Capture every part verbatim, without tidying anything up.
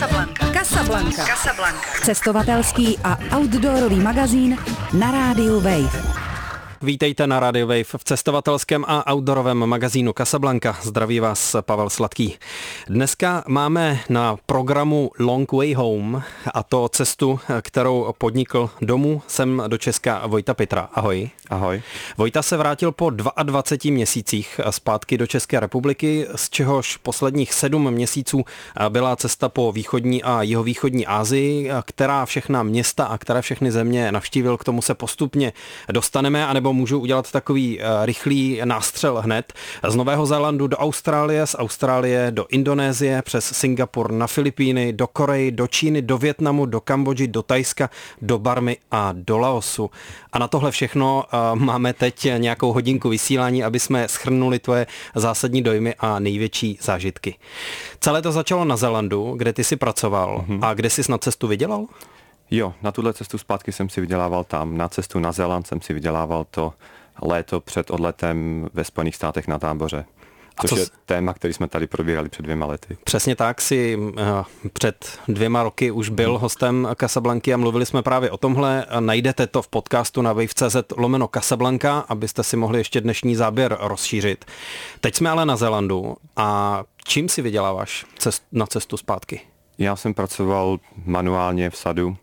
Casablanca. Casablanca. Casablanca. Cestovatelský a outdoorový magazín na rádiu Wave. Vítejte na Radio Wave v cestovatelském a outdoorovém magazínu Casablanca. Zdraví vás Pavel Sladký. Dneska máme na programu Long Way Home, a to cestu, kterou podnikl domů sem do Česka Vojta Pitra. Ahoj. Ahoj. Vojta se vrátil po dvaceti dvou měsících zpátky do České republiky, z čehož posledních sedm měsíců byla cesta po východní a jihovýchodní Asii, která všechna města a které všechny země navštívil. K tomu se postupně dostaneme, anebo můžu udělat takový rychlý nástřel hned. Z Nového Zélandu do Austrálie, z Austrálie do Indonésie, přes Singapur na Filipíny, do Koreji, do Číny, do Vietnamu, do Kambodži, do Thajska, do Barmy a do Laosu. A na tohle všechno máme teď nějakou hodinku vysílání, aby jsme shrnuli tvoje zásadní dojmy a největší zážitky. Celé to začalo na Zélandu, kde ty jsi pracoval. Mm-hmm. A kde jsi na cestu vydělal? Jo, na tuhle cestu zpátky jsem si vydělával tam. Na cestu na Zéland jsem si vydělával to léto před odletem ve Spojených státech na táboře. Což je téma, který jsme tady probírali před dvěma lety. Přesně tak, si uh, před dvěma roky už byl hmm. hostem Casablanky a mluvili jsme právě o tomhle. Najdete to v podcastu na wave tečka cz lomeno Casablanca, abyste si mohli ještě dnešní záběr rozšířit. Teď jsme ale na Zélandu a čím si vyděláváš cest, na cestu zpátky? Já jsem pracoval manuálně v sadu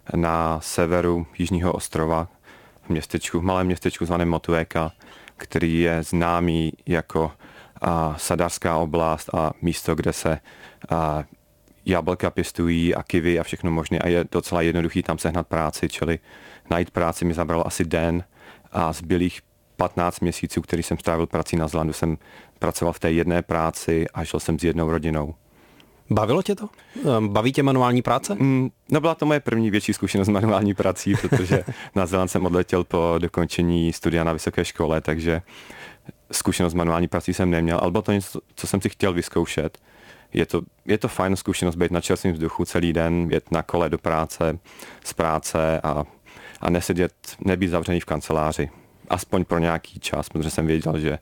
na severu Jižního ostrova, v městečku, v malém městečku zvaném Motueka, který je známý jako a, sadařská oblast a místo, kde se a, jablka pěstují a kivy a všechno možné a je docela jednoduchý tam sehnat práci, čili najít práci mi zabralo asi den a zbylých patnáct měsíců, který jsem strávil prací na Zélandu, jsem pracoval v té jedné práci a žil jsem s jednou rodinou. Bavilo tě to? Baví tě manuální práce? Mm, no byla to moje první větší zkušenost s manuální prací, protože na Zéland jsem odletěl po dokončení studia na vysoké škole, takže zkušenost s manuální prací jsem neměl, ale bylo to něco, co jsem si chtěl vyzkoušet. Je to, je to fajn zkušenost být na čerstvém vzduchu celý den, jet na kole do práce, z práce a, a nesedět, nebýt zavřený v kanceláři. Aspoň pro nějaký čas, protože jsem věděl, že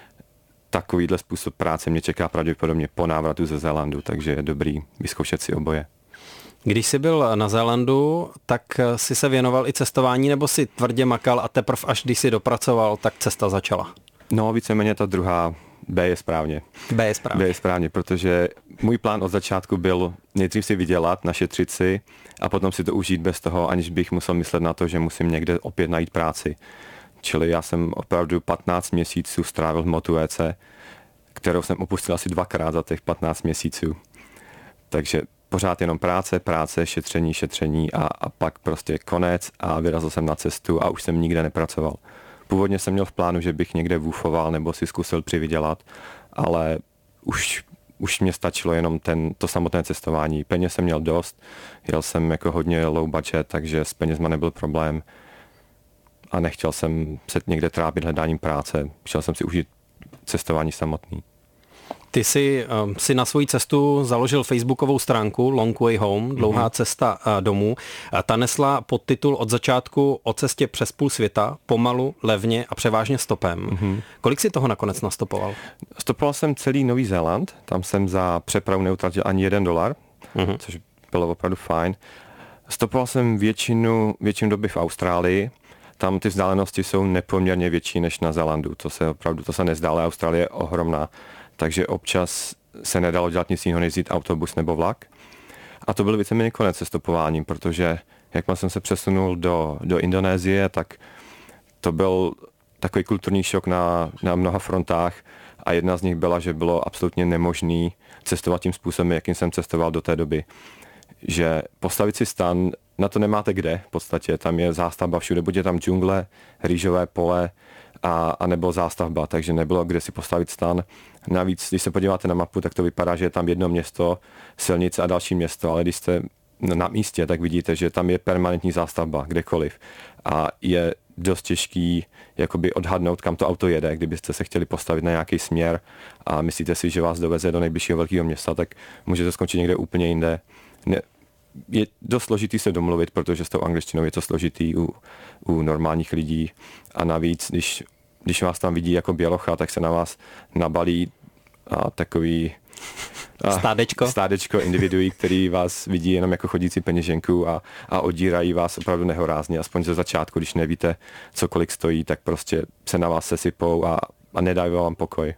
takovýhle způsob práce mě čeká pravděpodobně po návratu ze Zélandu, takže je dobrý vyzkoušet si oboje. Když jsi byl na Zélandu, tak jsi se věnoval i cestování, nebo si tvrdě makal a teprv až když jsi dopracoval, tak cesta začala? No, víceméně ta druhá B je správně. B je správně. B je správně, protože můj plán od začátku byl nejdřív si vydělat, našetřit si a potom si to užít bez toho, aniž bych musel myslet na to, že musím někde opět najít práci. Čili já jsem opravdu patnáct měsíců strávil v Motuece, kterou jsem opustil asi dvakrát za těch patnáct měsíců. Takže pořád jenom práce, práce, šetření, šetření a, a pak prostě konec a vyrazil jsem na cestu a už jsem nikde nepracoval. Původně jsem měl v plánu, že bych někde woofoval nebo si zkusil přivydělat, ale už, už mě stačilo jenom ten, to samotné cestování. Peněz jsem měl dost, jel jsem jako hodně low budget, takže s penězma nebyl problém. A nechtěl jsem se někde trápit hledáním práce. Chtěl jsem si užít cestování samotný. Ty jsi um, si na svou cestu založil facebookovou stránku Long Way Home, dlouhá mm-hmm. cesta uh, domů. A ta nesla podtitul od začátku o cestě přes půl světa, pomalu, levně a převážně stopem. Mm-hmm. Kolik si toho nakonec nastopoval? Stopoval jsem celý Nový Zéland, tam jsem za přepravu neutratil ani jeden dolar, mm-hmm. což bylo opravdu fajn. Stopoval jsem většinu, většinu doby v Austrálii. Tam ty vzdálenosti jsou nepoměrně větší než na Zélandu. To se opravdu, to se nezdá, ale Austrálie je ohromná. Takže občas se nedalo dělat nic jiného, než jít autobus nebo vlak. A to byl víceméně konec se stopováním, protože jakmile jsem se přesunul do, do Indonésie, tak to byl takový kulturní šok na, na mnoha frontách a jedna z nich byla, že bylo absolutně nemožný cestovat tím způsobem, jakým jsem cestoval do té doby. Že postavit si stan, na to nemáte kde, v podstatě tam je zástavba všude, buď je tam džungle, rýžové pole a, a nebo zástavba, takže nebylo kde si postavit stan. Navíc, když se podíváte na mapu, tak to vypadá, že je tam jedno město, silnice a další město, ale když jste na místě, tak vidíte, že tam je permanentní zástavba, kdekoliv. A je dost těžký jakoby odhadnout, kam to auto jede, kdybyste se chtěli postavit na nějaký směr a myslíte si, že vás doveze do nejbližšího velkého města, tak můžete skončit někde úplně jinde. Ne, je dost složitý se domluvit, protože s tou angličtinou je to složitý u, u normálních lidí a navíc, když, když vás tam vidí jako bělocha, tak se na vás nabalí a takový Stádečko. Stádečko individuí, který vás vidí jenom jako chodící peněženku a, a odírají vás opravdu nehorázně. Aspoň ze začátku, když nevíte, co kolik stojí, tak prostě se na vás sesypou a, a nedají vám pokoj.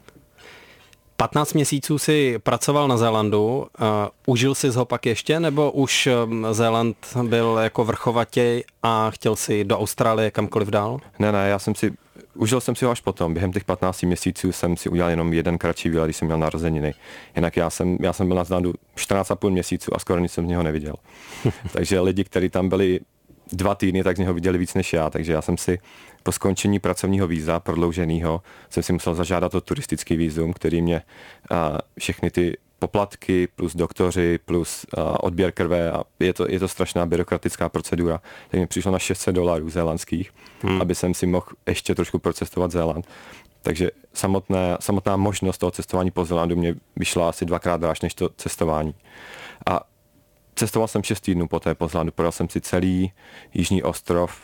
patnáct měsíců si pracoval na Zélandu. Uh, užil jsi ho pak ještě, nebo už Zéland byl jako vrchovatěj a chtěl si do Austrálie kamkoliv dál? Ne, ne, já jsem si, užil jsem si ho až potom. Během těch patnácti měsíců jsem si udělal jenom jeden kratší výlet, když jsem měl narozeniny. Jinak já jsem, já jsem byl na Zélandu čtrnáct a půl měsíců a skoro nic jsem z něho neviděl. Takže lidi, kteří tam byli dva týdny, tak z něho viděli víc než já. Takže já jsem si po skončení pracovního víza, prodlouženého, jsem si musel zažádat o turistický vízum, který mě a, všechny ty poplatky plus doktoři plus a, odběr krve a je to, je to strašná byrokratická procedura. Tak mi přišlo na šest set dolarů zélandských, hmm. aby jsem si mohl ještě trošku procestovat Zéland. Takže samotné, samotná možnost toho cestování po Zélandu mě vyšla asi dvakrát dráž než to cestování. A cestoval jsem šest týdnů poté po Zélandu, projel jsem si celý jižní ostrov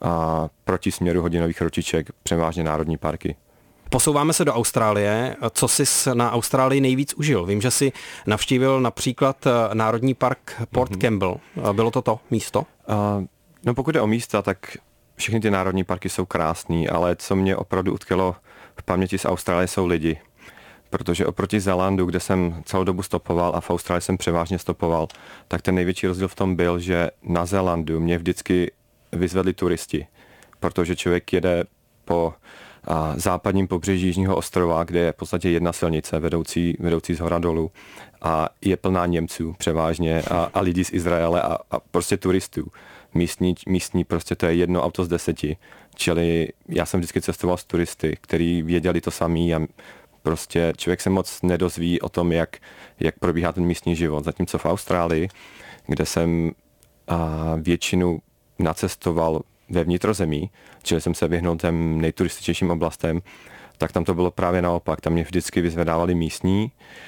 a proti směru hodinových ročiček, převážně národní parky. Posouváme se do Austrálie. Co jsi na Austrálii nejvíc užil? Vím, že jsi navštívil například Národní park Port mm-hmm. Campbell. Bylo to to místo? Uh, no pokud je o místa, tak všechny ty národní parky jsou krásný, ale co mě opravdu utkvělo v paměti z Austrálie jsou lidi. Protože oproti Zélandu, kde jsem celou dobu stopoval a v Austrálii jsem převážně stopoval, tak ten největší rozdíl v tom byl, že na Zélandu mě vždycky vyzvedli turisti, protože člověk jede po a, západním pobřeží Jižního ostrova, kde je v podstatě jedna silnice vedoucí, vedoucí z hora dolů a je plná Němců převážně a, a lidí z Izraele a, a prostě turistů. Místní, místní prostě to je jedno auto z deseti. Čili já jsem vždycky cestoval s turisty, kteří věděli to samý a prostě člověk se moc nedozví o tom, jak, jak probíhá ten místní život. Zatímco v Austrálii, kde jsem a, většinu nacestoval ve vnitrozemí, čili jsem se vyhnul těm nejturističnějším oblastem, tak tam to bylo právě naopak. Tam mě vždycky vyzvedávali místní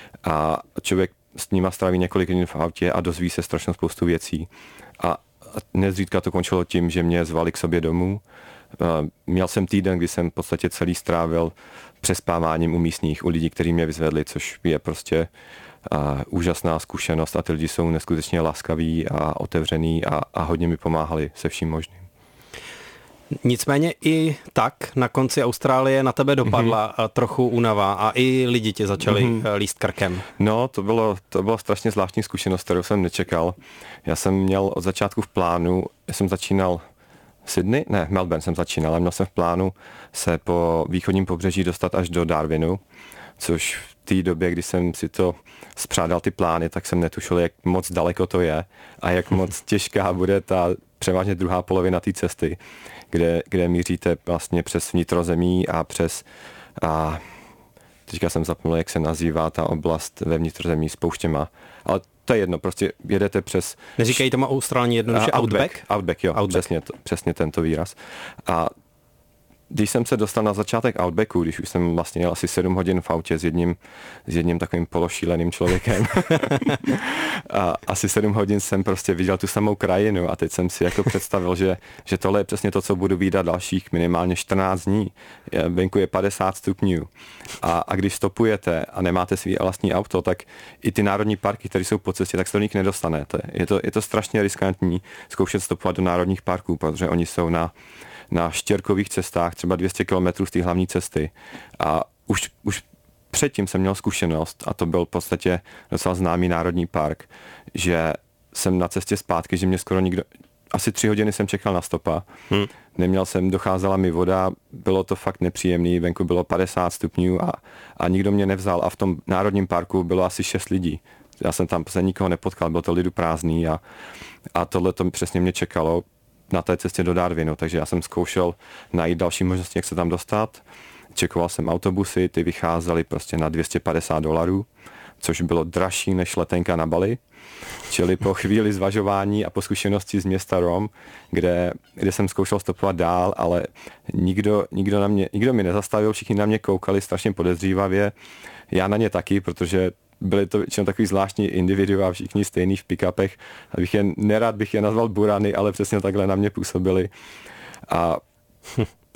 a člověk s nima stráví několik hodin v autě a dozví se strašnou spoustu věcí. A nezřídka to končilo tím, že mě zvali k sobě domů. Měl jsem týden, kdy jsem v podstatě celý strávil přespáváním u místních, u lidí, kteří mě vyzvedli, což je prostě a úžasná zkušenost a ty lidi jsou neskutečně laskaví a otevřený a, a hodně mi pomáhali se vším možným. Nicméně i tak na konci Austrálie na tebe dopadla mm-hmm. trochu únava a i lidi tě začali mm-hmm. líst krkem. No, to bylo, to bylo strašně zvláštní zkušenost, kterou jsem nečekal. Já jsem měl od začátku v plánu, já jsem začínal Sydney? Ne, Melbourne jsem začínal, ale měl jsem v plánu se po východním pobřeží dostat až do Darwinu, což v té době, kdy jsem si to spřádal ty plány, tak jsem netušil, jak moc daleko to je a jak moc těžká bude ta převážně druhá polovina té cesty, kde, kde míříte vlastně přes vnitrozemí a přes a teďka jsem zapomněl, jak se nazývá ta oblast ve vnitrozemí s pouštěma, ale to je jedno, prostě jedete přes... Neříkají tomu Austrálně jednoduše uh, Outback? Outback, Outback jo, Outback. Přesně, to, přesně tento výraz. A když jsem se dostal na začátek Outbacku, když už jsem vlastně jel asi sedm hodin v autě s jedním, s jedním takovým pološíleným člověkem, a asi sedm hodin jsem prostě viděl tu samou krajinu a teď jsem si jako představil, že, že tohle je přesně to, co budu vídat dalších minimálně čtrnáct dní. Venku je padesát stupňů a, a když stopujete a nemáte svý vlastní auto, tak i ty národní parky, které jsou po cestě, tak se do nich nedostanete. Je to, je to strašně riskantní zkoušet stopovat do národních parků, protože oni jsou na na štěrkových cestách, třeba dvě stě kilometrů z té hlavní cesty. A už, už předtím jsem měl zkušenost, a to byl v podstatě docela známý národní park, že jsem na cestě zpátky, že mě skoro nikdo... Asi tři hodiny jsem čekal na stopa. Hmm. Neměl jsem, docházela mi voda, bylo to fakt nepříjemný, venku bylo padesát stupňů a, a nikdo mě nevzal. A v tom národním parku bylo asi šest lidí. Já jsem tam se nikoho nepotkal, bylo to lidu prázdný a, a tohle to přesně mě čekalo na té cestě do Darwinu, takže já jsem zkoušel najít další možnosti, jak se tam dostat. Čekoval jsem autobusy, ty vycházely prostě na dvě stě padesát dolarů, což bylo dražší než letenka na Bali. Čili po chvíli zvažování a po zkušenosti z města Rom, kde, kde jsem zkoušel stopovat dál, ale nikdo, nikdo, na mě, nikdo mi nezastavil, všichni na mě koukali strašně podezřívavě. Já na ně taky, protože byli to většinou takový zvláštní individua, všichni stejný v pick-upech. Abych je, nerad bych je nazval burany, ale přesně takhle na mě působili. A prostě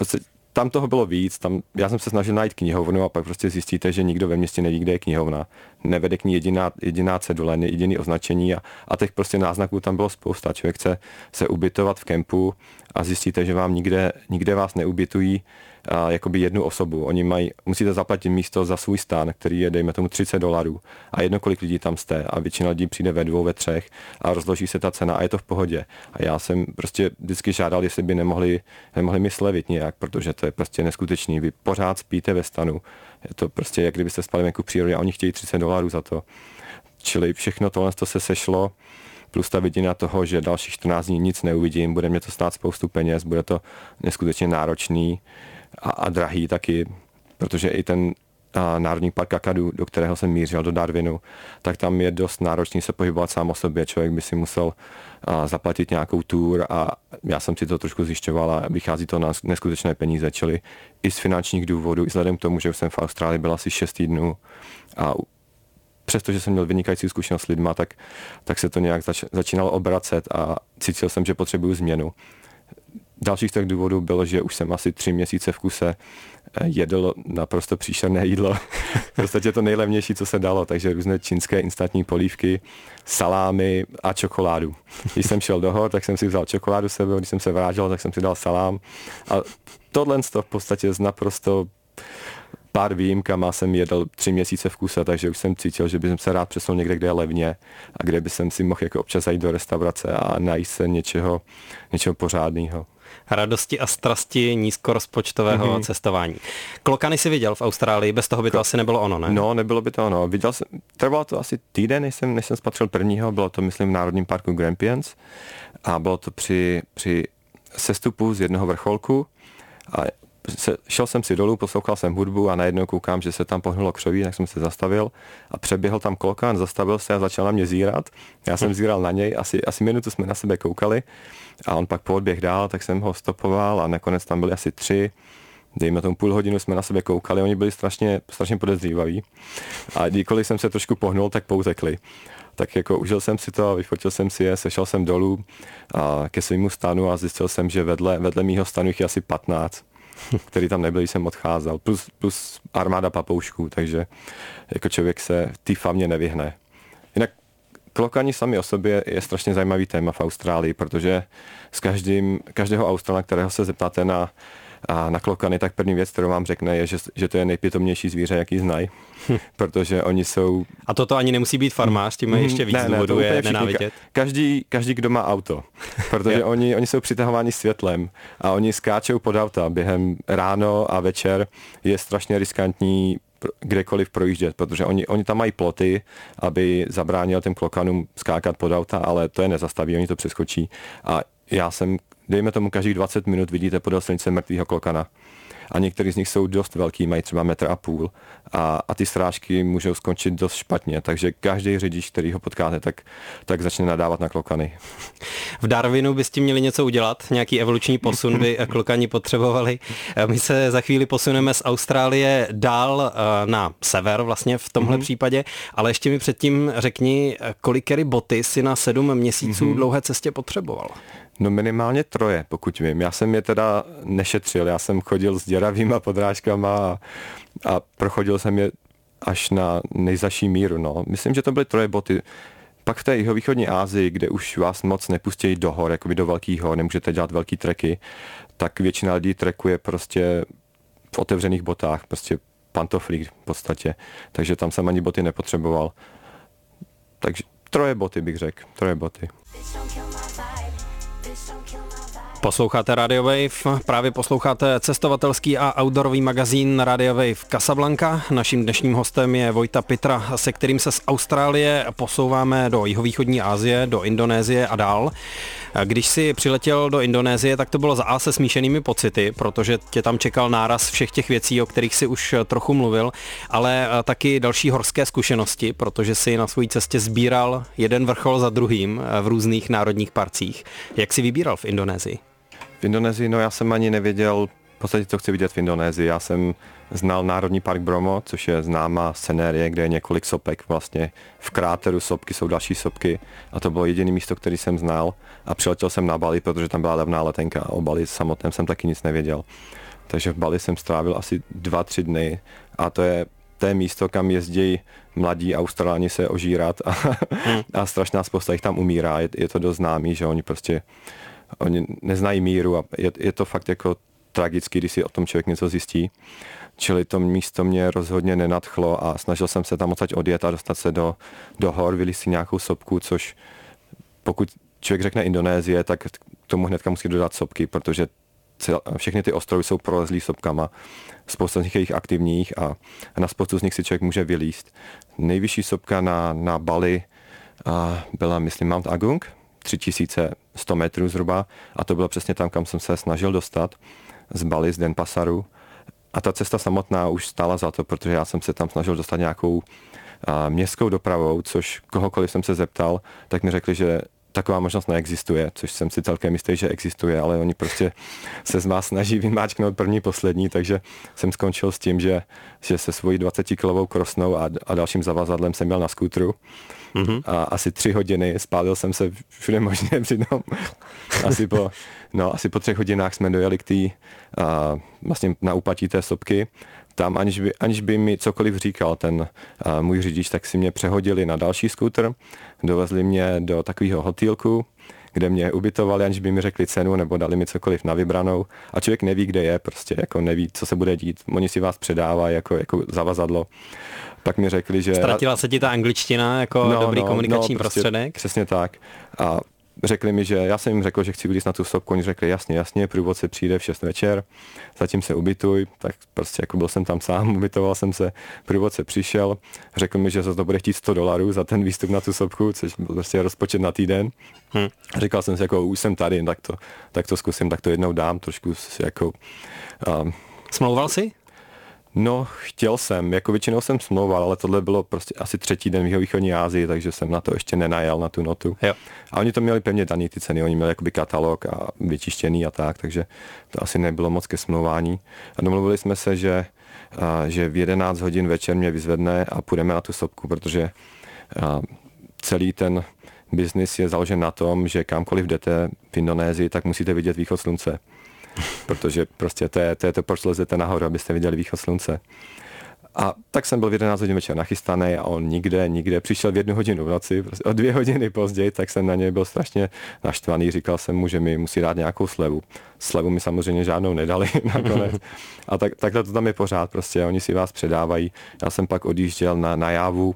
tam toho bylo víc, tam, já jsem se snažil najít knihovnu a pak prostě zjistíte, že nikdo ve městě neví, kde je knihovna. Nevede k ní jediná, jediná cedule, jediný označení a, a těch prostě náznaků tam bylo spousta. Člověk chce se ubytovat v kempu a zjistíte, že vám nikde, nikde vás neubytují a, jakoby jednu osobu. Oni mají, musíte zaplatit místo za svůj stán, který je, dejme tomu, třicet dolarů a jedno, kolik lidí tam jste a většina lidí přijde ve dvou, ve třech a rozloží se ta cena a je to v pohodě. A já jsem prostě vždycky žádal, jestli by nemohli, nemohli mi slevit nějak, protože to je prostě neskutečný. Vy pořád spíte ve stanu. Je to prostě, jak kdybyste spali venku v přírodě a oni chtějí třicet dolarů za to. Čili všechno tohle to se sešlo, plus ta vidina toho, že dalších čtrnáct dní nic neuvidím, bude mě to stát spoustu peněz, bude to neskutečně náročný a, a drahý taky, protože i ten a, Národní park Kakadu, do kterého jsem mířil, do Darwinu, tak tam je dost náročný se pohybovat sám o sobě. Člověk by si musel a, zaplatit nějakou tour a já jsem si to trošku zjišťoval a vychází to na neskutečné peníze, čili i z finančních důvodů, i vzhledem k tomu, že už jsem v Austrálii byl asi šest týdnů a přestože jsem měl vynikající zkušenost s lidma, tak, tak se to nějak zač, začínalo obracet a cítil jsem, že potřebuju změnu. Dalších těch důvodů bylo, že už jsem asi tři měsíce v kuse jedl naprosto příšerné jídlo. V podstatě to nejlevnější, co se dalo, takže různé čínské instantní polívky, salámy a čokoládu. Když jsem šel do hor, tak jsem si vzal čokoládu sebou, když jsem se vrátil, tak jsem si dal salám. A tohle v podstatě z naprosto pár výjimkama jsem jedl tři měsíce v kuse, takže už jsem cítil, že bych se rád přesunul někde, kde je levně a kde by jsem si mohl jako občas zajít do restaurace a najít se něčeho, něčeho pořádného. Radosti a strasti nízkorozpočtového mm-hmm. cestování. Klokany si viděl v Austrálii, bez toho by to Ko- asi nebylo ono, ne? No, nebylo by to ono. Viděl jsem, trvalo to asi týden, než jsem, než jsem spatřil prvního, bylo to, myslím, v Národním parku Grampians a bylo to při, při sestupu z jednoho vrcholku a se, šel jsem si dolů, poslouchal jsem hudbu a najednou koukám, že se tam pohnulo křoví, tak jsem se zastavil a přeběhl tam klokan, zastavil se a začal na mě zírat. Já jsem zíral na něj, asi, asi minutu jsme na sebe koukali a on pak poodběh dál, tak jsem ho stopoval a nakonec tam byli asi tři, dejme tomu půl hodinu jsme na sebe koukali, oni byli strašně, strašně podezřívaví a kdykoliv jsem se trošku pohnul, tak poutekli. Tak jako užil jsem si to, vyfotil jsem si je, sešel jsem dolů a ke svému stanu a zjistil jsem, že vedle, vedle mýho stanu jich je asi patnáct. Který tam nebyl, když jsem odcházel, plus, plus armáda papoušků, takže jako člověk se té famě nevyhne. Jinak klokani sami o sobě je strašně zajímavý téma v Austrálii, protože s každým, každého Australana, kterého se zeptáte na, na klokany, tak první věc, kterou vám řekne, je, že, že to je nejpětomnější zvíře, jaký znají, protože oni jsou... A toto ani nemusí být farmář, tím mají ještě víc ne, důvodů ne, je nenávidět. Každý, každý, kdo má auto, protože oni, oni jsou přitahováni světlem a oni skáčou pod auta během ráno a večer, je strašně riskantní kdekoliv projíždět, protože oni, oni tam mají ploty, aby zabránil těm klokanům skákat pod auta, ale to je nezastaví, oni to přeskočí a já jsem, dejme tomu, každých dvacet minut vidíte podél silnice mrtvýho klokana. A některý z nich jsou dost velký, mají třeba metr a půl a, a ty srážky můžou skončit dost špatně, takže každý řidič, který ho potkáte, tak, tak začne nadávat na klokany. V Darwinu by s tím měli něco udělat, nějaký evoluční posun by klokani potřebovali. My se za chvíli posuneme z Austrálie dál na sever vlastně v tomhle mm-hmm. případě, ale ještě mi předtím řekni, kolikery boty si na sedm měsíců mm-hmm. dlouhé cestě potřeboval. No minimálně troje, pokud vím. Já jsem je teda nešetřil, já jsem chodil s děravýma podrážkama a, a prochodil jsem je až na nejzaší míru. No. Myslím, že to byly troje boty. Pak v té jihovýchodní Asii, kde už vás moc nepustí do hor, jakoby do velkých hor, nemůžete dělat velký treky, tak většina lidí trekuje prostě v otevřených botách, prostě pantoflík v podstatě. Takže tam jsem ani boty nepotřeboval. Takže troje boty bych řekl, troje boty. Posloucháte Radio Wave, právě posloucháte cestovatelský a outdoorový magazín Radio Wave Casablanca. Naším dnešním hostem je Vojta Pitra, se kterým se z Austrálie posouváme do jihovýchodní Asie, do Indonésie a dál. Když si přiletěl do Indonésie, tak to bylo za A se smíšenými pocity, protože tě tam čekal náraz všech těch věcí, o kterých si už trochu mluvil, ale taky další horské zkušenosti, protože si na své cestě sbíral jeden vrchol za druhým v různých národních parcích. Jak si vybíral v Indonésii? V Indonésii, no já jsem ani nevěděl v podstatě, co chci vidět v Indonésii. Já jsem znal Národní park Bromo, což je známá scenérie, kde je několik sopek vlastně. V kráteru sopky jsou další sopky a to bylo jediné místo, které jsem znal a přiletěl jsem na Bali, protože tam byla levná letenka a o Bali samotném jsem taky nic nevěděl. takže v Bali jsem strávil asi dva, tři dny a to je, to je místo, kam jezdí mladí Australáni se ožírat a, hmm. a strašná spousta jich tam umírá, je, je to dost známý, že oni prostě oni neznají míru a je, je to fakt jako tragický, když si o tom člověk něco zjistí. Čili to místo mě rozhodně nenadchlo a snažil jsem se tam odsaď odjet a dostat se do, do hor, vylízt si nějakou sopku, což pokud člověk řekne Indonésie, tak k tomu hnedka musí dodat sopky, protože cel, všechny ty ostrovy jsou prolezlý sopkama. Spousta z nich je jich aktivních a, a na spoustu z nich si člověk může vylízt. Nejvyšší sopka na, na Bali a byla, myslím, Mount Agung, tři tisíce sto metrů zhruba a to bylo přesně tam, kam jsem se snažil dostat z Bali, z Denpasaru. A ta cesta samotná už stála za to, protože já jsem se tam snažil dostat nějakou a, městskou dopravou, což kohokoliv jsem se zeptal, tak mi řekli, že taková možnost neexistuje, což jsem si celkem jistý, že existuje, ale oni prostě se z vás snaží vymáčknout první, poslední, takže jsem skončil s tím, že, že se svojí dvacetikilovou krosnou a, a dalším zavazadlem jsem měl na skútru. Mm-hmm. A asi tři hodiny, spálil jsem se všude možně přitom. Asi po, no, asi po třech hodinách jsme dojeli k té, vlastně na úpatí té sopky. Tam, aniž by, aniž by mi cokoliv říkal ten a, můj řidič, tak si mě přehodili na další skútr, dovezli mě do takového hotýlku, kde mě ubytovali, aniž by mi řekli cenu nebo dali mi cokoliv na vybranou. A člověk neví, kde je, prostě jako neví, co se bude dít. Oni si vás předávají jako, jako zavazadlo. Pak mi řekli, že... Ztratila se ti ta angličtina jako no, dobrý no, komunikační no, prostě prostředek? Přesně tak. A řekli mi, že já jsem jim řekl, že chci vylízt na tu sopku, oni řekli jasně, jasně, průvodce přijde v šest večer, zatím se ubytuj, tak prostě jako byl jsem tam sám, ubytoval jsem se, průvodce přišel, řekl mi, že za to bude chtít sto dolarů za ten výstup na tu sopku, což byl prostě rozpočet na týden. Hmm. Říkal jsem si, jako už jsem tady, tak to, tak to zkusím, tak to jednou dám, trošku jako... Um, Smlouval jsi? No, chtěl jsem, jako většinou jsem smlouval, ale tohle bylo prostě asi třetí den v východní Asii, takže jsem na to ještě nenajel, na tu notu. Jo. A oni to měli pevně daný ty ceny, oni měli jakoby katalog a vyčištěný a tak, takže to asi nebylo moc ke smlouvání. A domluvili jsme se, že, a, že v jedenáct hodin večer mě vyzvedne a půjdeme na tu sopku, protože a, celý ten biznis je založen na tom, že kamkoliv jdete v Indonésii, tak musíte vidět východ slunce. Protože prostě to je, to je to, proč lezete nahoru, abyste viděli východ slunce. A tak jsem byl v jedenáct hodin večer nachystaný a on nikde, nikde přišel v jednu hodinu v noci, prostě o dvě hodiny později, tak jsem na něj byl strašně naštvaný, říkal jsem mu, že mi musí dát nějakou slevu. Slevu mi samozřejmě žádnou nedali nakonec. A tak, takhle to tam je pořád, prostě oni si vás předávají. Já jsem pak odjížděl na, na Jávu.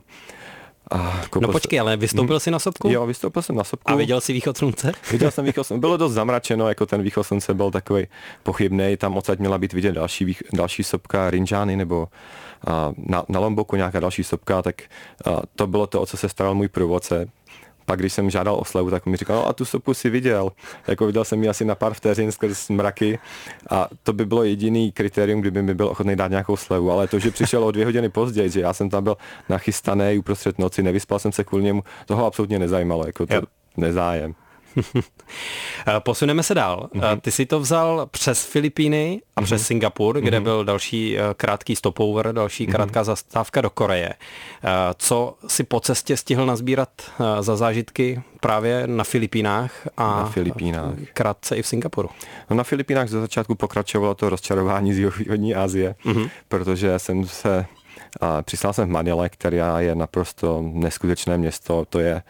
No počkej, ale vystoupil jsi na sopku? Jo, vystoupil jsem na sopku. A viděl jsi východ slunce? Viděl jsem východ slunce. Bylo dost zamračeno, jako ten východ slunce byl takový pochybný. Tam odsaď měla být vidět další, další sopka Rinjani nebo a, na, na Lomboku nějaká další sopka, tak a, to bylo to, o co se staral můj průvodce. Pak když jsem žádal o slevu, tak mi říkal, no a tu sopku si viděl. Jako viděl jsem ji asi na pár vteřin skrz mraky a to by bylo jediný kritérium, kdyby mi byl ochotný dát nějakou slevu, ale to, že přišel o dvě hodiny později, že já jsem tam byl nachystaný uprostřed noci, nevyspal jsem se kvůli němu, toho absolutně nezajímalo, jako to nezájem. Posuneme se dál. Mm-hmm. Ty jsi to vzal přes Filipíny a přes mm-hmm. Singapur, kde mm-hmm. byl další krátký stopover, další krátká mm-hmm. zastávka do Koreje. Co si po cestě stihl nazbírat za zážitky právě na Filipínách a na Filipínách. Krátce i v Singapuru? No na Filipínách ze začátku pokračovalo to rozčarování z jihovýchodní Asie, mm-hmm. protože jsem se a přislal jsem v Manile, která je naprosto neskutečné město, to je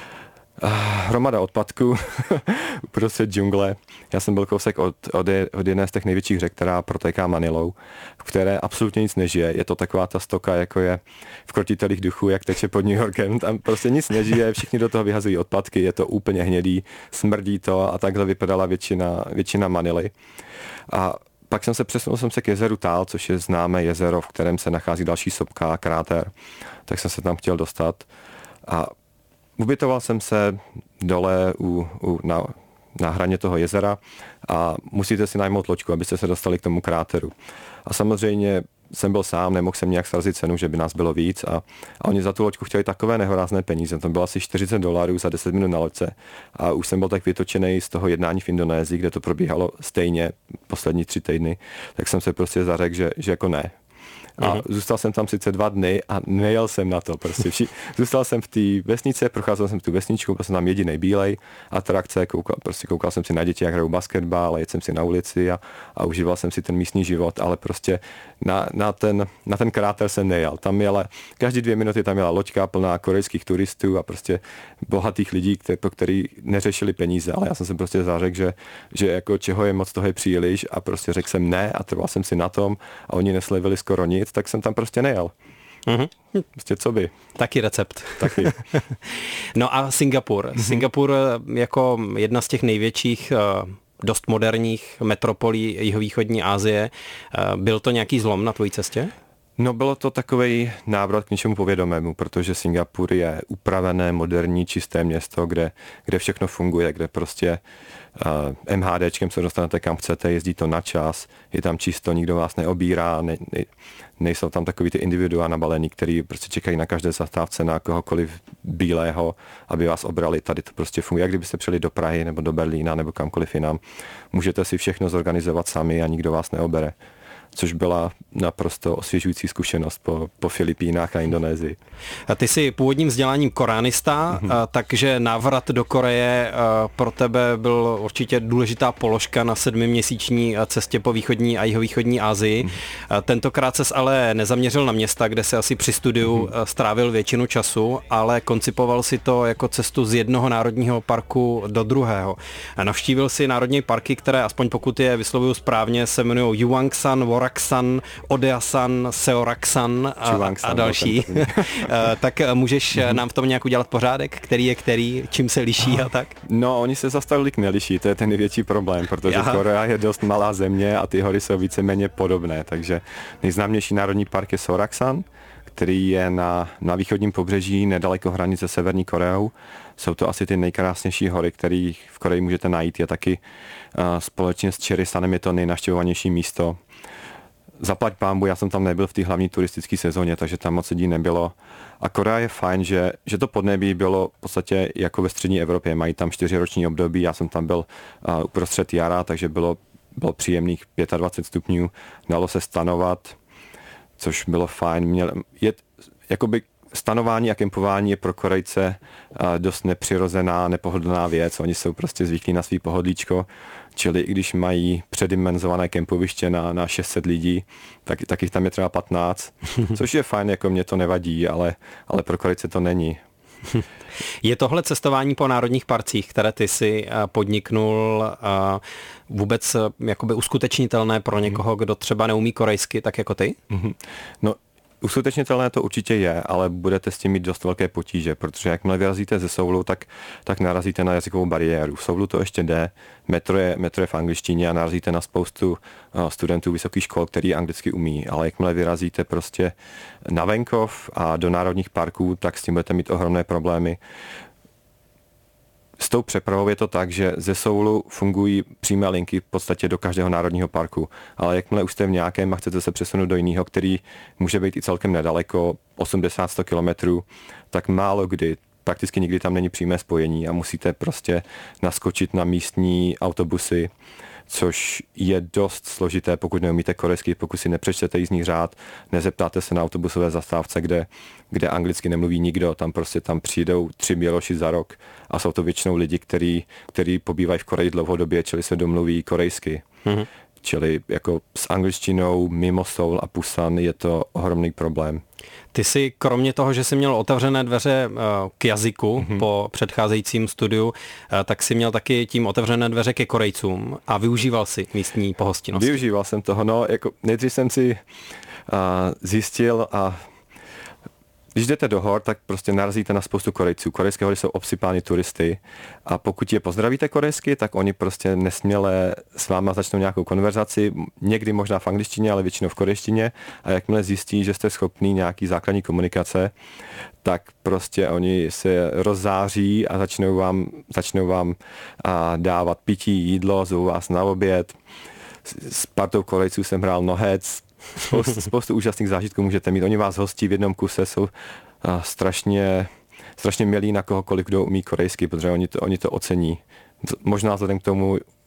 hromada odpadků uprostřed džungle. Já jsem byl kousek od, od, od jedné z těch největších řek, která protéká Manilou, v které absolutně nic nežije. Je to taková ta stoka, jako je v Krotitelích duchů, jak teče pod New Yorkem. Tam prostě nic nežije, všichni do toho vyhazují odpadky, je to úplně hnědý, smrdí to a takhle vypadala většina, většina Manily. A pak jsem se přesunul jsem se k jezeru Tál, což je známé jezero, v kterém se nachází další sopka, kráter. Tak jsem se tam chtěl dostat. A ubytoval jsem se dole u, u, na, na hraně toho jezera a musíte si najmout loďku, abyste se dostali k tomu kráteru. A samozřejmě jsem byl sám, nemohl jsem nějak srazit cenu, že by nás bylo víc a, a oni za tu loďku chtěli takové nehorázné peníze. To bylo asi čtyřicet dolarů za deset minut na loďce a už jsem byl tak vytočený z toho jednání v Indonésii, kde to probíhalo stejně poslední tři týdny, tak jsem se prostě zařekl, že, že jako ne. A mm-hmm. zůstal jsem tam sice dva dny a nejel jsem na to. Prostě vši, zůstal jsem v té vesnice, procházel jsem tu vesničku, byl jsem tam jedinej bílej, atrakce, koukal, prostě koukal jsem si na děti, jak hrajou basketbal, a jet jsem si na ulici a, a užíval jsem si ten místní život, ale prostě na, na, ten, na ten kráter jsem nejel. Tam jela, každý dvě minuty tam jela loďka plná korejských turistů a prostě bohatých lidí, kteří, pro který neřešili peníze, ale já jsem se prostě zařekl, že, že jako čeho je moc, toho je příliš a prostě řekl jsem ne a trval jsem si na tom a oni neslevili skoro nic, tak jsem tam prostě nejel. Mm-hmm. Prostě co by. Taky recept. Taky. No a Singapur. Mm-hmm. Singapur jako jedna z těch největších dost moderních metropolí jihovýchodní Asie. Byl to nějaký zlom na tvojí cestě? No bylo to takový návrat k něčemu povědomému, protože Singapur je upravené, moderní, čisté město, kde, kde všechno funguje, kde prostě uh, MHDčkem se dostanete kam chcete, jezdí to na čas, je tam čisto, nikdo vás neobírá, ne, ne, nejsou tam takový ty individua nabalení, který prostě čekají na každé zastávce na kohokoliv bílého, aby vás obrali. Tady to prostě funguje, jak kdybyste přijeli do Prahy nebo do Berlína nebo kamkoliv jinam. Můžete si všechno zorganizovat sami a nikdo vás neobere. Což byla naprosto osvěžující zkušenost po, po Filipínách a Indonésii. A ty jsi původním vzděláním koránista, mm-hmm. takže návrat do Koreje pro tebe byl určitě důležitá položka na sedmiměsíční cestě po východní a jihovýchodní Asii. Mm-hmm. Tentokrát ses ale nezaměřil na města, kde se asi při studiu mm-hmm. strávil většinu času, ale koncipoval si to jako cestu z jednoho národního parku do druhého. Navštívil si národní parky, které, aspoň pokud je vyslovuju správně, se jmenují Yuangsan, Woraksan, Odeasan, Seoraksan a, a další. Tak můžeš mm-hmm. nám v tom nějak udělat pořádek, který je který, čím se liší a tak? No, oni se zas tolik neliší, to je ten největší problém, protože Aha. Korea je dost malá země a ty hory jsou víceméně podobné, takže nejznámější národní park je Seoraksan, který je na, na východním pobřeží nedaleko hranice Severní Koreou. Jsou to asi ty nejkrásnější hory, které v Koreji můžete najít. Je taky uh, společně s Cherisanem je to nejnavštěvovanější místo. Zaplať pánbu, já jsem tam nebyl v té hlavní turistické sezóně, takže tam moc lidí nebylo. A Korea je fajn, že, že to podnebí bylo v podstatě jako ve střední Evropě. Mají tam čtyřiroční období, já jsem tam byl uh, uprostřed jara, takže bylo, bylo příjemných dvacet pět stupňů. Dalo se stanovat, což bylo fajn. Měl, je, jakoby stanování a kempování je pro Korejce uh, dost nepřirozená, nepohodlná věc. Oni jsou prostě zvyklí na svý pohodlíčko, čili i když mají předimenzované kempoviště na, na šest set lidí, tak, tak jich tam je třeba patnáct, což je fajn, jako mě to nevadí, ale, ale pro Korejce to není. Je tohle cestování po národních parcích, které ty si podniknul, vůbec jakoby uskutečnitelné pro někoho, kdo třeba neumí korejsky, tak jako ty? No, uskutečnitelné to určitě je, ale budete s tím mít dost velké potíže, protože jakmile vyrazíte ze Soulu, tak, tak narazíte na jazykovou bariéru. V Soulu to ještě jde, metro je, metro je v angličtině a narazíte na spoustu uh, studentů vysokých škol, který anglicky umí, ale jakmile vyrazíte prostě na venkov a do národních parků, tak s tím budete mít ohromné problémy. S tou přepravou je to tak, že ze Soulu fungují přímé linky v podstatě do každého národního parku, ale jakmile už jste v nějakém a chcete se přesunout do jiného, který může být i celkem nedaleko, osmdesát až sto kilometrů, tak málo kdy, prakticky nikdy tam není přímé spojení a musíte prostě naskočit na místní autobusy, což je dost složité, pokud neumíte korejsky, pokud si nepřečtete jízdní řád, nezeptáte se na autobusové zastávce, kde, kde anglicky nemluví nikdo, tam prostě tam přijdou tři běloši za rok a jsou to většinou lidi, kteří, kteří pobývají v Koreji dlouhodobě, čili se domluví korejsky. Mm-hmm. Čili jako s angličtinou mimo Seoul a Busan je to ohromný problém. Ty jsi kromě toho, že jsi měl otevřené dveře k jazyku mm-hmm. po předcházejícím studiu, tak jsi měl taky tím otevřené dveře ke Korejcům a využíval si místní pohostinnost. Využíval jsem toho, no, jako nejdřív jsem si uh, zjistil a když jdete do hor, tak prostě narazíte na spoustu Korejců. Korejské hory jsou obsypány turisty a pokud je pozdravíte korejsky, tak oni prostě nesměle s váma začnou nějakou konverzaci, někdy možná v angličtině, ale většinou v korejštině a jakmile zjistí, že jste schopný nějaký základní komunikace, tak prostě oni se rozzáří a začnou vám, začnou vám a dávat pití, jídlo, zvou vás na oběd. S partou Korejců jsem hrál nohec, Spoustu, spoustu úžasných zážitků můžete mít. Oni vás hostí v jednom kuse, jsou uh, strašně, strašně milí na kohokoliv, kdo umí korejsky, protože oni to, oni to ocení. Možná vzhledem k tomu,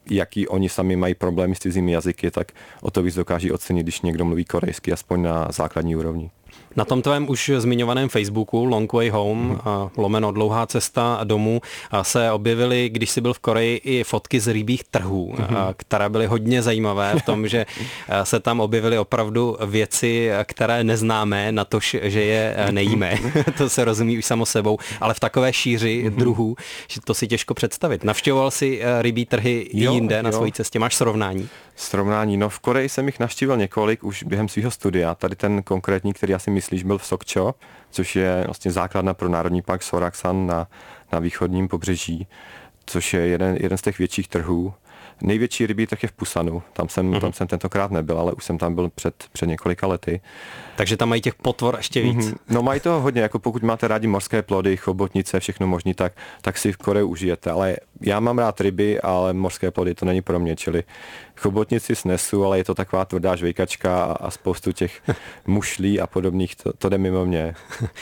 jaký oni sami mají problémy s cizími jazyky, tak o to víc dokáží ocenit, když někdo mluví korejsky, aspoň na základní úrovni. Na tom tvém už zmiňovaném Facebooku Long Way Home, mm-hmm. lomeno dlouhá cesta domů, se objevily, když jsi byl v Koreji, i fotky z rybích trhů, mm-hmm. které byly hodně zajímavé v tom, že se tam objevily opravdu věci, které neznáme, natož, že je nejíme. To se rozumí už samo sebou, ale v takové šíři mm-hmm. druhů, že to si těžko představit. Navštěvoval jsi rybí trhy i jinde jo, na jo. své cestě? Máš srovnání? Srovnání, no v Koreji jsem jich navštívil několik už během svého studia. Tady ten konkrétní, který asi myslíš, byl v Sokcho, což je vlastně základna pro Národní park Soraksan na, na východním pobřeží, což je jeden, jeden z těch větších trhů. Největší rybí trh je v Pusanu, tam jsem, mm-hmm. tam jsem tentokrát nebyl, ale už jsem tam byl před, před několika lety. Takže tam mají těch potvor ještě víc. Mm-hmm. No mají toho hodně, jako pokud máte rádi morské plody, chobotnice, všechno možný, tak, tak si v Koreji užijete, ale já mám rád ryby, ale morské plody to není pro mě, čili chobotnici snesu, ale je to taková tvrdá žvejkačka a, a spoustu těch mušlí a podobných, to, to jde mimo mě.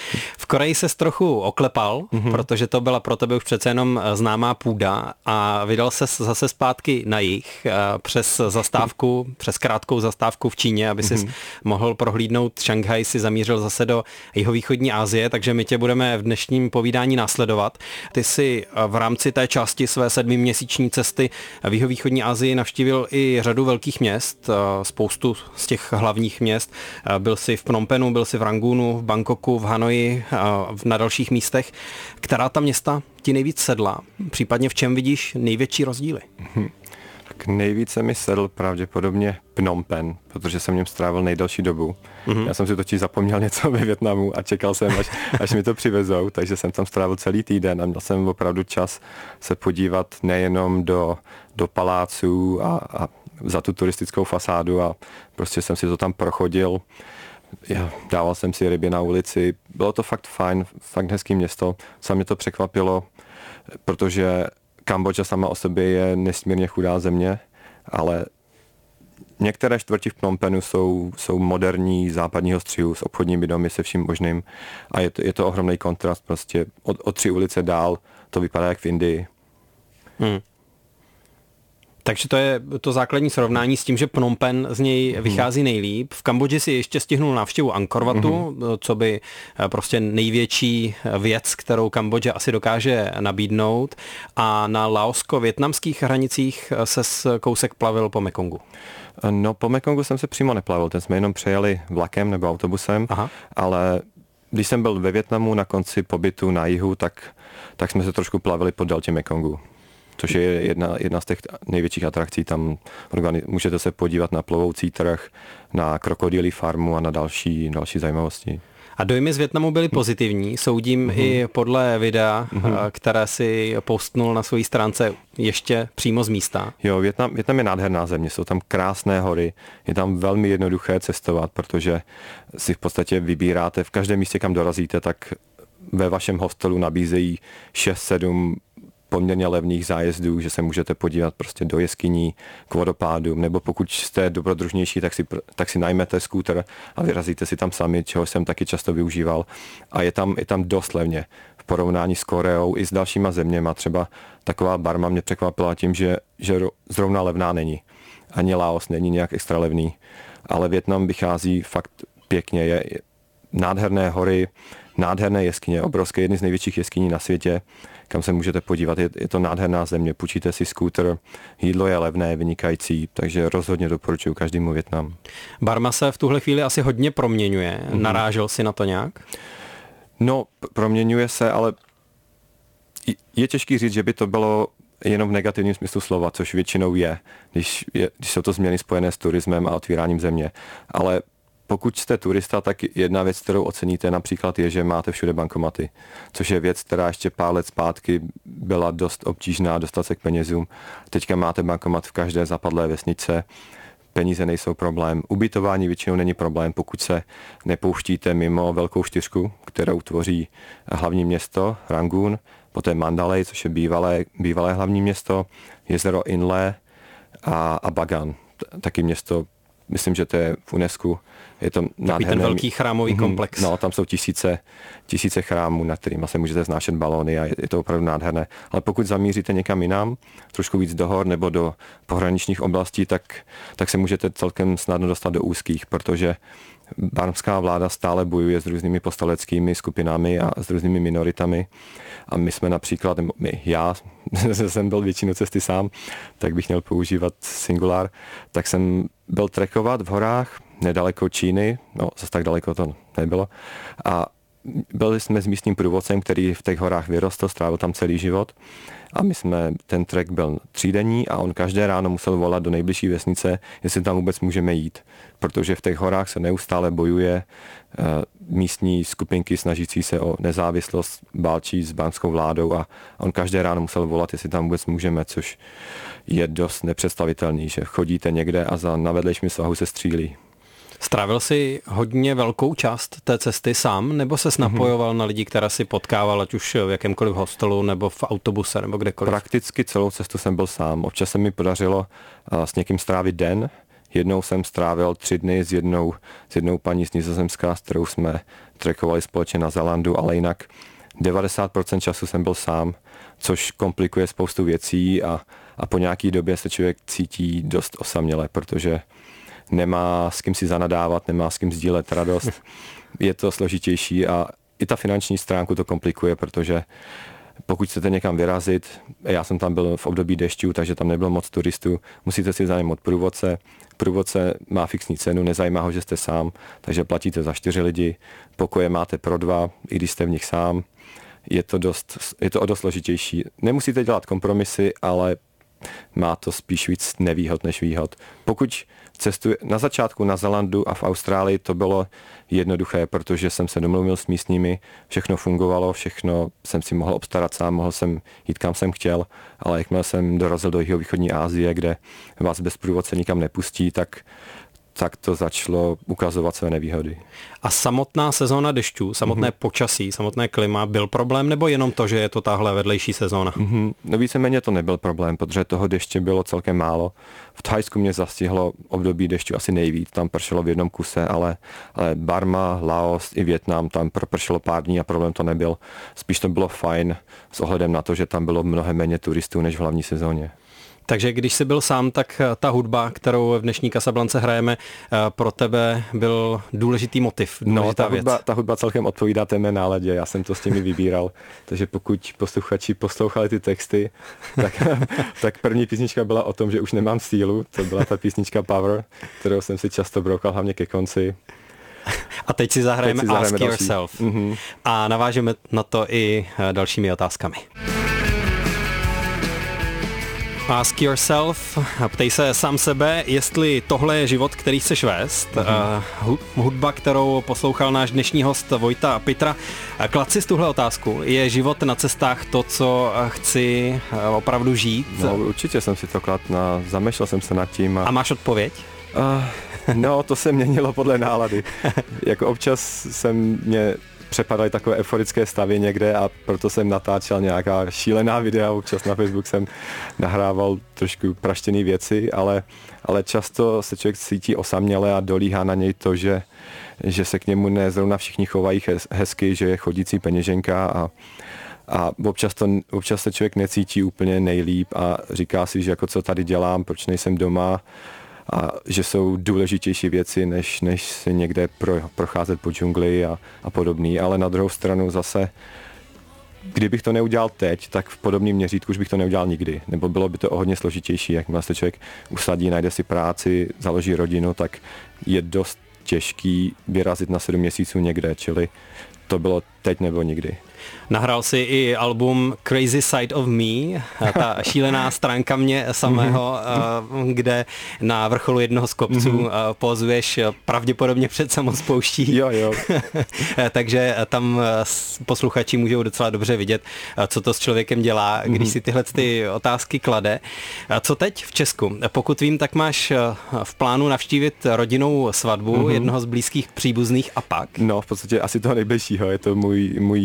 V Koreji ses trochu oklepal, mm-hmm. protože to byla pro tebe už přece jenom známá půda a vydal ses zase zpátky na jih přes zastávku, přes krátkou zastávku v Číně, aby si mm-hmm. mohl prohlídnout Šanghaj, si zamířil zase do jihovýchodní Asie, takže my tě budeme v dnešním povídání následovat. Ty si v rámci té části své sedmiměsíční cesty v jihovýchodní Asii navštívil i řadu velkých měst, spoustu z těch hlavních měst. Byl si v Phnom Penhu, byl si v Rangunu, v Bangkoku, v Hanoji, na dalších místech. Která ta města ti nejvíc sedla? Případně v čem vidíš největší rozdíly? Tak nejvíce mi sedl pravděpodobně Phnom Penh, protože jsem v něm strávil nejdelší dobu. Mm-hmm. Já jsem si totiž zapomněl něco ve Vietnamu a čekal jsem, až, až mi to přivezou, takže jsem tam strávil celý týden a měl jsem opravdu čas se podívat nejenom do, do paláců a, a za tu turistickou fasádu a prostě jsem si to tam prochodil. Já, dával jsem si ryby na ulici, bylo to fakt fajn, fakt hezký město. Sam mě to překvapilo, protože Kambodža sama o sobě je nesmírně chudá země, ale některé čtvrti v Phnom Penhu jsou, jsou moderní západního střihu s obchodními domy, se vším možným a je to, je to ohromný kontrast, prostě o, o tři ulice dál to vypadá jak v Indii. Hmm. Takže to je to základní srovnání s tím, že Phnom Penh z něj vychází nejlíp. V Kambodži si ještě stihnul návštěvu Angkor Watu, mm-hmm. co by prostě největší věc, kterou Kambodža asi dokáže nabídnout. A na laosko-větnamských hranicích ses kousek plavil po Mekongu. No po Mekongu jsem se přímo neplavil, ten jsme jenom přejeli vlakem nebo autobusem, Aha. ale když jsem byl ve Vietnamu na konci pobytu na jihu, tak, tak jsme se trošku plavili po deltě Mekongu. Což je jedna, jedna z těch největších atrakcí. Tam můžete se podívat na plovoucí trh, na krokodýlí farmu a na další, další zajímavosti. A dojmy z Vietnamu byly pozitivní, soudím mm-hmm. i podle videa, mm-hmm. které si postnul na své stránce ještě přímo z místa. Jo, Vietnam, Vietnam je nádherná země, jsou tam krásné hory, je tam velmi jednoduché cestovat, protože si v podstatě vybíráte v každém místě, kam dorazíte, tak ve vašem hostelu nabízejí šest sedm poměrně levných zájezdů, že se můžete podívat prostě do jeskyní, k vodopádům, nebo pokud jste dobrodružnější, tak si, tak si najmete skúter a vyrazíte si tam sami, čeho jsem taky často využíval. A je tam, je tam dost levně v porovnání s Koreou i s dalšíma zeměma. Třeba taková Barma mě překvapila tím, že, že zrovna levná není. Ani Laos není nějak extra levný. Ale Vietnam vychází fakt pěkně. Je, je nádherné hory, nádherné jeskyně, obrovské, jedny z největších jeskyní na světě, kam se můžete podívat. Je, je to nádherná země, půjčíte si skútr, jídlo je levné, vynikající, takže rozhodně doporučuji každému Vietnam. Barma se v tuhle chvíli asi hodně proměňuje. Mm-hmm. Narážel si na to nějak? No, proměňuje se, ale je těžký říct, že by to bylo jenom v negativním smyslu slova, což většinou je, když, je, když jsou to změny spojené s turismem a otvíráním země. Ale pokud jste turista, tak jedna věc, kterou oceníte například je, že máte všude bankomaty, což je věc, která ještě pár let zpátky byla dost obtížná dostat se k penězům. Teďka máte bankomat v každé zapadlé vesnice, peníze nejsou problém. Ubytování většinou není problém, pokud se nepouštíte mimo velkou čtyřku, kterou tvoří hlavní město Rangun, poté Mandalay, což je bývalé, bývalé hlavní město, jezero Inle a, a Bagan, taky město myslím, že to je v UNESCO. Je to nádherný. Ten velký chrámový mm-hmm. komplex. No, tam jsou tisíce, tisíce chrámů, na kterými se můžete znášet balóny a je, je to opravdu nádherné. Ale pokud zamíříte někam jinam, trošku víc do hor nebo do pohraničních oblastí, tak, tak se můžete celkem snadno dostat do úzkých, protože barmská vláda stále bojuje s různými povstaleckými skupinami a s různými minoritami. A my jsme například, my, já jsem byl většinu cesty sám, tak bych měl používat singular, tak jsem byl trekovat v horách nedaleko Číny, no zase tak daleko to nebylo. A byli jsme s místním průvodcem, který v těch horách vyrostl, strávil tam celý život. A my jsme, ten trek byl třídenní a on každé ráno musel volat do nejbližší vesnice, jestli tam vůbec můžeme jít. Protože v těch horách se neustále bojuje místní skupinky snažící se o nezávislost, válčí s barmskou vládou a on každé ráno musel volat, jestli tam vůbec můžeme, což je dost nepředstavitelný, že chodíte někde a za na vedlejším svahu se střílí. Strávil jsi hodně velkou část té cesty sám, nebo ses napojoval mm-hmm. na lidi, které si potkával, ať už v jakémkoliv hostelu, nebo v autobuse, nebo kdekoliv? Prakticky celou cestu jsem byl sám. Občas se mi podařilo uh, s někým strávit den. Jednou jsem strávil tři dny s jednou, s jednou paní z Nizozemska, s kterou jsme trekovali společně na Zelandu, ale jinak devadesát procent času jsem byl sám, což komplikuje spoustu věcí a, a po nějaký době se člověk cítí dost osaměle, protože nemá s kým si zanadávat, nemá s kým sdílet radost. Je to složitější a i ta finanční stránku to komplikuje, protože pokud chcete někam vyrazit, já jsem tam byl v období dešťů, takže tam nebylo moc turistů, musíte si zájem od průvodce. Průvodce má fixní cenu, nezajímá ho, že jste sám, takže platíte za čtyři lidi, pokoje máte pro dva, i když jste v nich sám. Je to dost, je to o dost složitější. Nemusíte dělat kompromisy, ale má to spíš víc nevýhod než výhod. Pokud cestuje na začátku na Zelandu a v Austrálii to bylo jednoduché, protože jsem se domluvil s místními, všechno fungovalo, všechno jsem si mohl obstarat sám, mohl jsem jít kam jsem chtěl, ale jakmile jsem dorazil do jihovýchodní Asie, kde vás bez průvodce nikam nepustí, tak tak to začalo ukazovat své nevýhody. A samotná sezóna dešťů, samotné mm-hmm. počasí, samotné klima byl problém, nebo jenom to, že je to tahle vedlejší sezóna? Mm-hmm. No víceméně to nebyl problém, protože toho deště bylo celkem málo. V Thajsku mě zastihlo období dešťu asi nejvíc, tam pršelo v jednom kuse, ale, ale Barma, Laos i Vietnam, tam propršelo pár dní a problém to nebyl. Spíš to bylo fajn s ohledem na to, že tam bylo mnohem méně turistů než v hlavní sezóně. Takže když jsi byl sám, tak ta hudba, kterou v dnešní Casablance hrajeme, pro tebe byl důležitý motiv, důležitá no, ta věc. Hudba, ta hudba celkem odpovídá té mé náladě, já jsem to s těmi vybíral, takže pokud posluchači poslouchali ty texty, tak, tak první písnička byla o tom, že už nemám sílu, to byla ta písnička Power, kterou jsem si často broukal hlavně ke konci. A teď si zahrajeme, teď si zahrajeme Ask další. Yourself Mm-hmm. a navážeme na to i dalšími otázkami. Ask yourself, ptej se sám sebe, jestli tohle je život, který chceš vést. Mm-hmm. Hudba, kterou poslouchal náš dnešní host Vojta Pitra. Klad si tuhle otázku. Je život na cestách to, co chci opravdu žít? No, určitě jsem si to klad, na, zamešlel jsem se nad tím. A, a máš odpověď? Uh, no, to se měnilo podle nálady. Jako občas jsem mě přepadaly takové euforické stavy někde a proto jsem natáčel nějaká šílená videa, občas na Facebook jsem nahrával trošku praštěný věci, ale, ale často se člověk cítí osaměle a dolíhá na něj to, že, že se k němu ne zrovna všichni chovají hezky, že je chodící peněženka a A občas, to, občas se člověk necítí úplně nejlíp a říká si, že jako co tady dělám, proč nejsem doma, a že jsou důležitější věci, než, než si někde pro, procházet po džungli a, a podobný. Ale na druhou stranu zase, kdybych to neudělal teď, tak v podobném měřítku už bych to neudělal nikdy. Nebo bylo by to o hodně složitější. Jakmile se člověk usadí, najde si práci, založí rodinu, tak je dost těžký vyrazit na sedm měsíců někde, čili to bylo teď nebo nikdy. Nahrál si i album Crazy Side of Me, ta šílená stránka mě samého, kde na vrcholu jednoho z kopců pozuješ pravděpodobně před samospouští. Jo, jo. Takže tam posluchači můžou docela dobře vidět, co to s člověkem dělá, když si tyhle ty otázky klade. Co teď v Česku? Pokud vím, tak máš v plánu navštívit rodinnou svatbu mm-hmm. jednoho z blízkých příbuzných a pak? No, v podstatě asi toho nejbližšího. Je to můj, můj jediný bratr,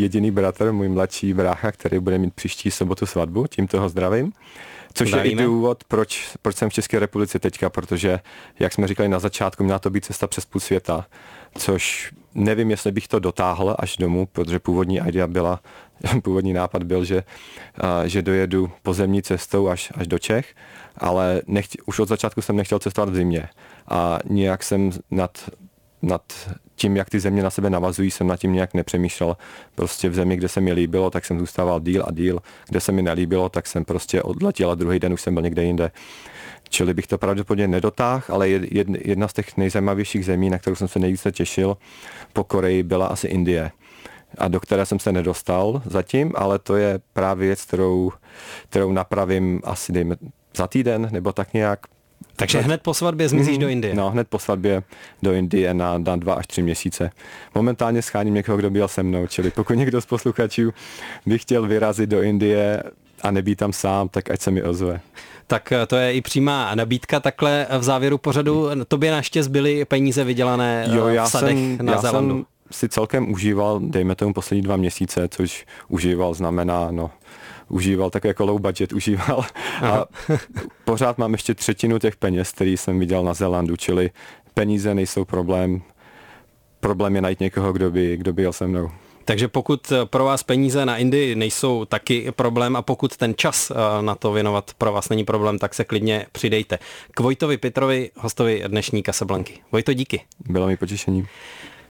moderator, můj mladší brácha, který bude mít příští sobotu svatbu, tímto ho zdravím. Což Zdravíme. je i důvod, proč, proč jsem v České republice teďka, protože, jak jsme říkali na začátku, měla to být cesta přes půl světa, což nevím, jestli bych to dotáhl až domů, protože původní idea byla, původní nápad byl, že, a, že dojedu pozemní cestou až, až do Čech, ale nechtě, už od začátku jsem nechtěl cestovat v zimě a nějak jsem nad, nad tím, jak ty země na sebe navazují, jsem nad tím nějak nepřemýšlel. Prostě v zemi, kde se mi líbilo, tak jsem zůstával díl a díl, kde se mi nelíbilo, tak jsem prostě odletěl a druhý den už jsem byl někde jinde. Čili bych to pravděpodobně nedotáhl, ale jedna z těch nejzajímavějších zemí, na kterou jsem se nejvíce těšil po Koreji, byla asi Indie. A do které jsem se nedostal zatím, ale to je právě věc, kterou, kterou napravím asi dejme za týden, nebo tak nějak. Takže hned po svatbě zmizíš mm, do Indie? No, hned po svatbě do Indie na, na dva až tři měsíce. Momentálně scháním někoho, kdo byl se mnou, čili pokud někdo z posluchačů by chtěl vyrazit do Indie a nebýt tam sám, tak ať se mi ozve. Tak to je i přímá nabídka. Takhle v závěru pořadu tobě naštěst byly peníze vydělané jo, já v sadech jsem, na Zélandu. Jsem si celkem užíval, dejme tomu poslední dva měsíce, což užíval znamená, no, užíval tak jako low budget, užíval. Aha. A pořád mám ještě třetinu těch peněz, který jsem viděl na Zélandu, čili peníze nejsou problém. Problém je najít někoho, kdo by, kdo by jel se mnou. Takže pokud pro vás peníze na Indii nejsou taky problém a pokud ten čas na to věnovat pro vás není problém, tak se klidně přidejte. K Vojtovi Pitrovi, hostovi dnešní Casablanky. Vojto, díky. Bylo mi potěšením.